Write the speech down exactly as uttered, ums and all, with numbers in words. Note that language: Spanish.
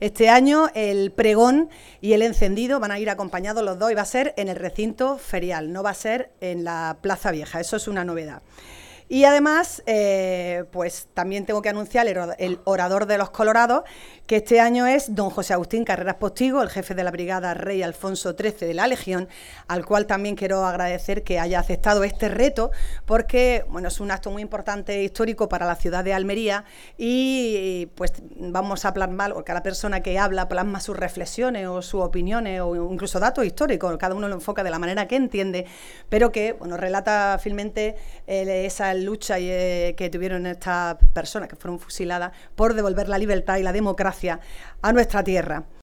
Este año el pregón y el encendido van a ir acompañados los dos y va a ser en el recinto ferial, no va a ser en la Plaza Vieja, eso es una novedad. Y además, eh, pues también tengo que anunciar el, el orador de los Colorados, que este año es don José Agustín Carreras Postigo, el jefe de la Brigada Rey Alfonso trece de la Legión, al cual también quiero agradecer que haya aceptado este reto, porque bueno, es un acto muy importante e histórico para la ciudad de Almería y pues vamos a plasmar, o cada persona que habla plasma sus reflexiones o sus opiniones o incluso datos históricos, cada uno lo enfoca de la manera que entiende, pero que bueno, relata fielmente eh, esa lucha y, eh, que tuvieron estas personas que fueron fusiladas por devolver la libertad y la democracia a nuestra tierra.